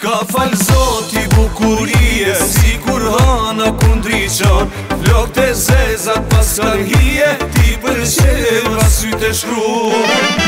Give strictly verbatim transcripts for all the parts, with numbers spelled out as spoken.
T'ka fal zoti bukurie, si kur hana kundriqon. Flokët e zezat pas kan hije, ti pëlqeva sytë e shkruan.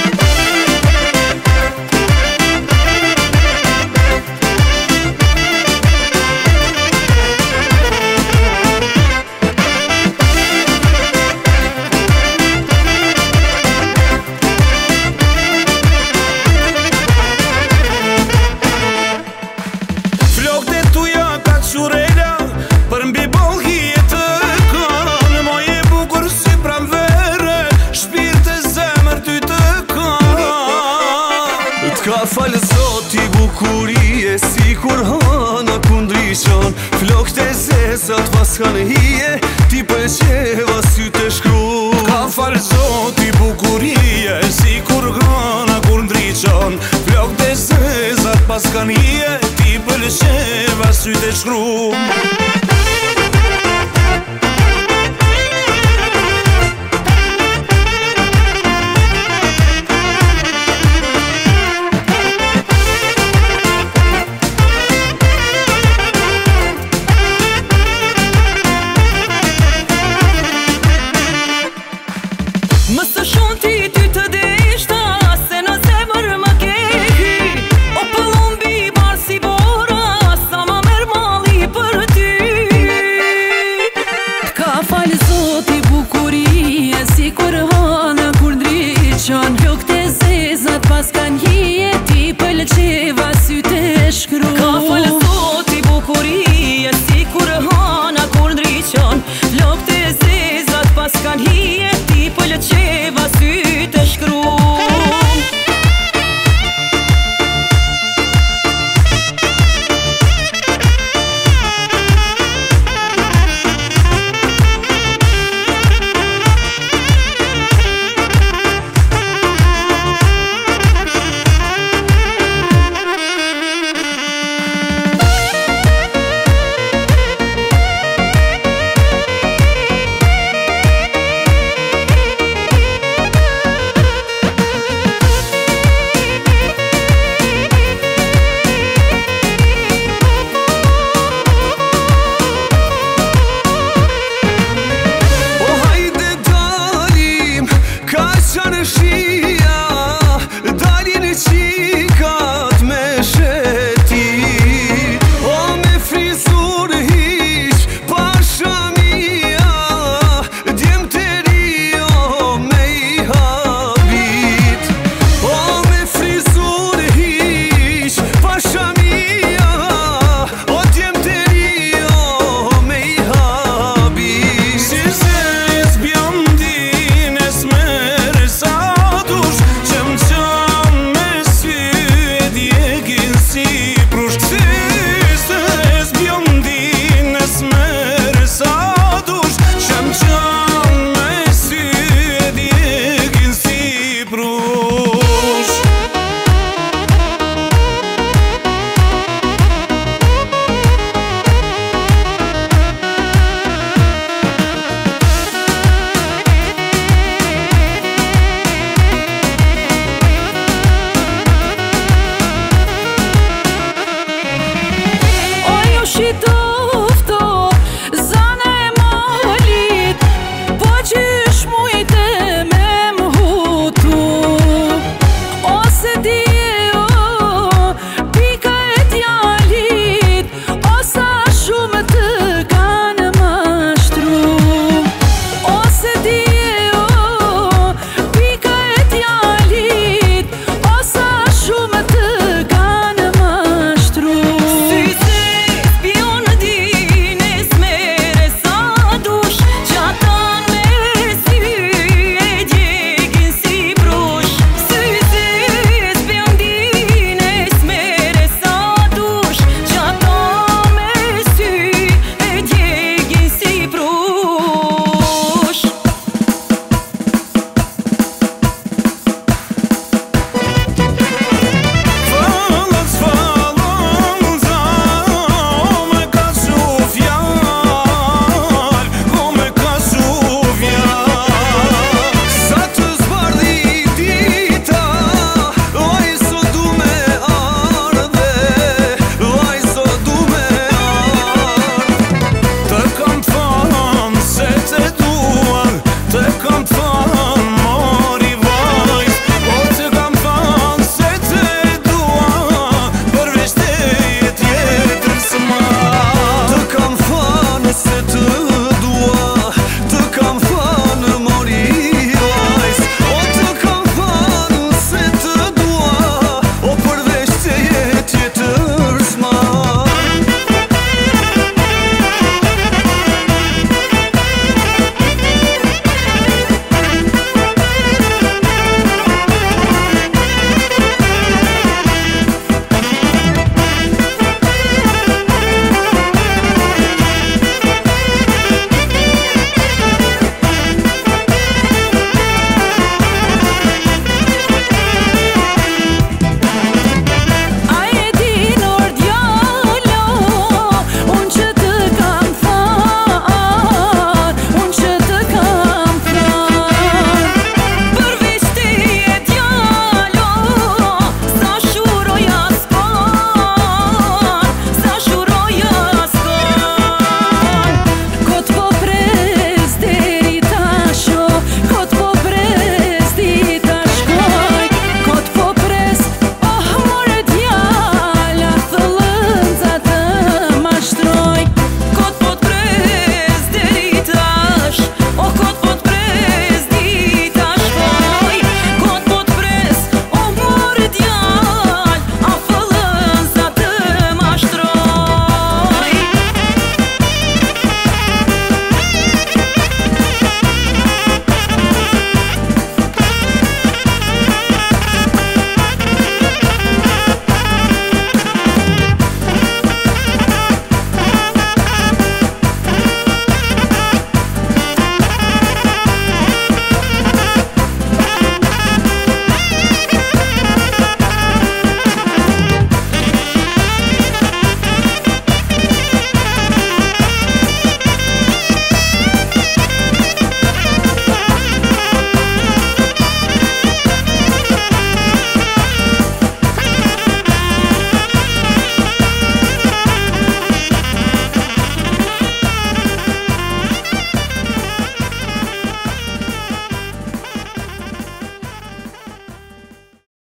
Për mbi bolhije të kanë, moje bukur si pram vere, shpirt e zemër ty të kanë. T'ka falë zoti bukurie, si kur hana kundriqon. Flokët e zezat pas kanë hije, ti pëlqeva sytë e shkruan. T'ka falë zoti bukurie, si kur hana kundriqon. Flokët e zezat pas kanë hije, ti pëlqeva sytë e shkruan. Mësë shumë ti ty të deshta, se në zemër më kehi. O pëllumbi barë si bora, sa ma merë mali për ty. T'ka falë zoti bukurie, si kur hana kur ndriqon. Flokët e zezat pas kan hije, ti pëlqeva sytë e shkruan. T'ka falë zoti bukurie, si kur hana kur ndriqon. Flokët e zezat pas kan hije, ti pëlqeva sytë e shkruan. She